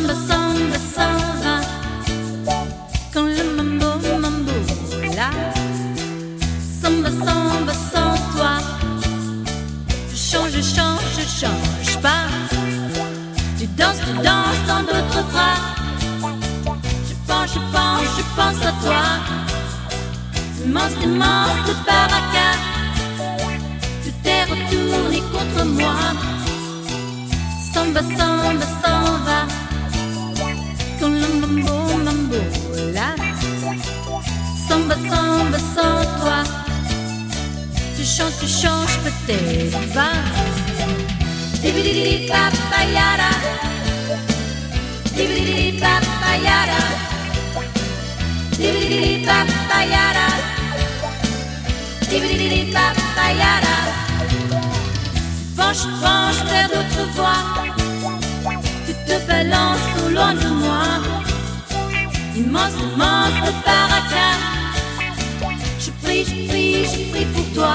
Samba samba samba, quand le mambo là. Samba samba sans toi, je change pas. Tu danses dans d'autres bras. Je pense à toi. Immense baraka. Tout est retourné contre moi. Samba samba samba, quand le mambo là. Samba samba sans toi, tu changes peut-être pas. Dibidi papayara, dibidi papayara, dibidi papayara, dibidi papayara. Penche vers d'autres voies. Tu te balances au loin de moi. Immense baraka. Je prie pour toi.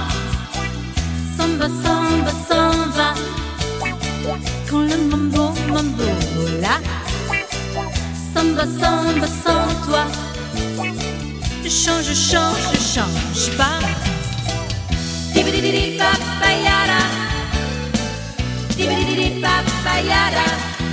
Samba samba samba, quand le mambo là. Samba samba sans toi, je change pas. Dibidi papayara, dibidi papayara,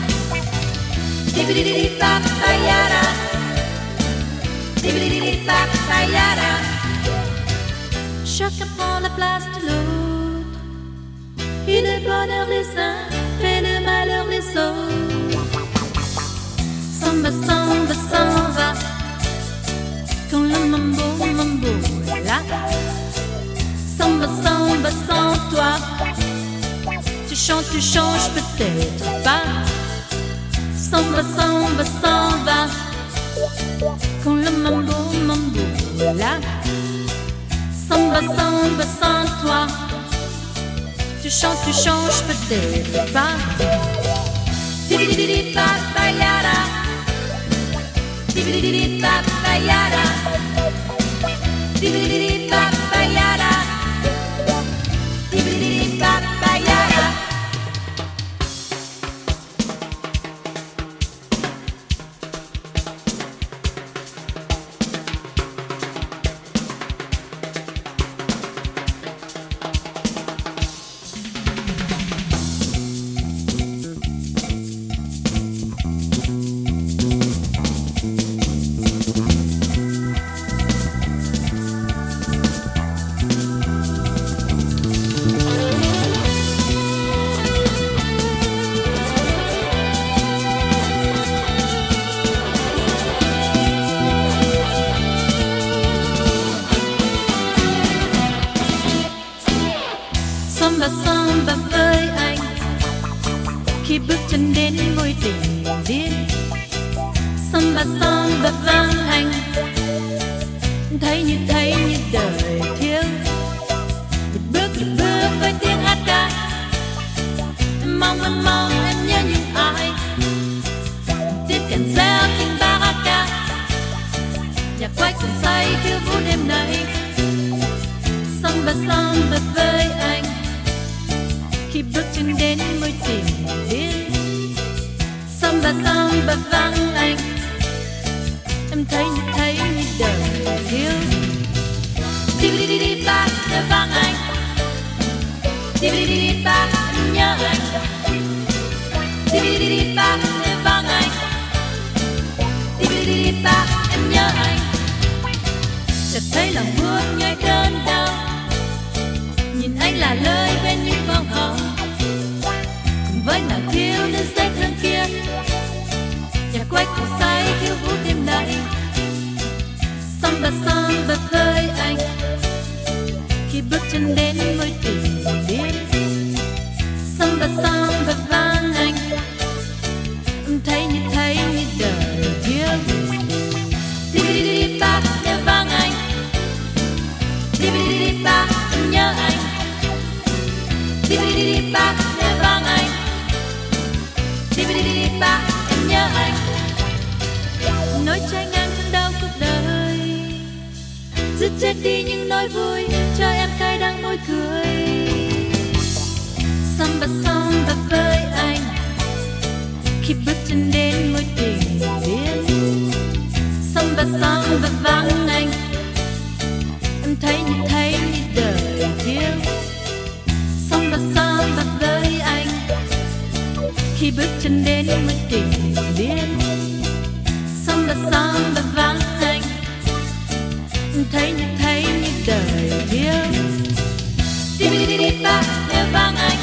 dibidi papayara, dibidi papayara. Chacun prend la place de l'autre, et le bonheur les uns fait le malheur les autres. Samba samba samba, quand le mambo est là. Samba samba sans toi, tu changes peut-être pas. Samba samba samba, quand le mambo est là. Samba samba sans toi, tu changes peut-être pas. Dibidi papayara, dibidi papayara, dibidi papayara, dibidi papayara. Samba samba với anh, khi bước chân đến ngôi đình điên. Samba samba vang anh, thấy như đời thiếu. Một bước với tiếng hát ca, em mong em nhớ những ai. Tiếng kèn reo tiếng baraka, nhạc quay cuồng say khiêu vũ đêm nay. Samba samba với anh, khi bước chân đến môi tình điên. Samba samba vang anh, em thấy như đời thiếu. Dibidi ba vang anh, dibidi ba em nhớ anh. Dibidi ba vang anh, dibidi ba em nhớ anh. Chợt thấy lòng buồn nhói đơn đau, nhìn anh là lời bên những bông hồng. Với nàng thiếu nữ dễ thương kia, nhạc quay cuồng say khiêu vũ đêm nay. Samba samba với anh, khi bước chân đến ngôi tình điên. Samba samba vang anh, em thấy như đời thiếu. Dibidi ba vang anh, dibidi ba em nhớ anh. Dibidi ba vang anh, dibidi ba em nhớ anh. Nỗi trái ngang trong đau cuộc đời, giết chết đi những nỗi vui, cho em cay đắng môi cười. Samba samba với anh, khi bước chân đến khi bước chân đến với tình điên. Samba samba vắng anh, thấy như đời điêu. Đi đi đi đi ba, vắng anh.